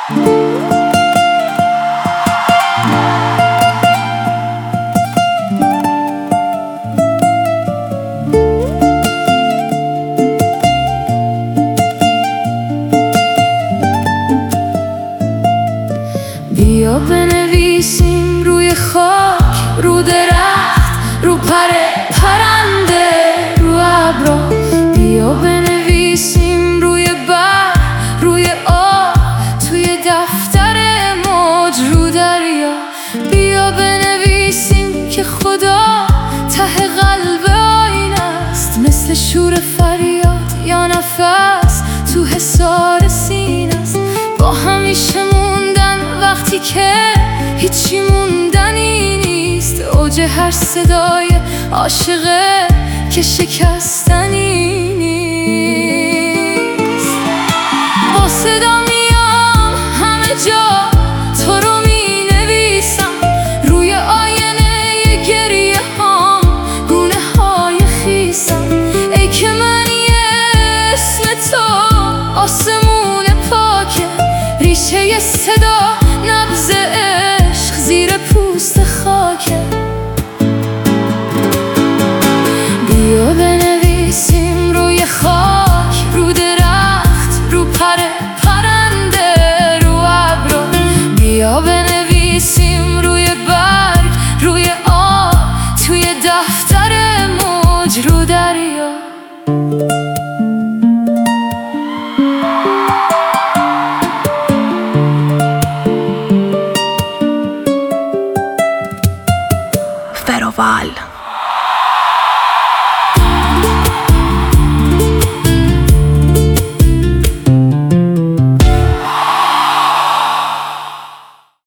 بیا بنویسیم روی خاک، رو درخت، رو پرنده، رو ابرا. بیا بنویسیم روی برگ، روی آب، توی دفتر موج، رو دریا. بیا بنویسیم که خدا ته قلب آینه است، مثل شور فریاد یا نفس تو حصار سینه است. با همیشه وقتی که هیچی موندنی نیست، اوج هر صدای عاشقه که شکستنی نیست. با صدا میام همه جا، تو رو می نویسم روی آینه گریه هام، گونه های خیسم. ای که من اسم تو، آسمون پاکه، ریشه صدا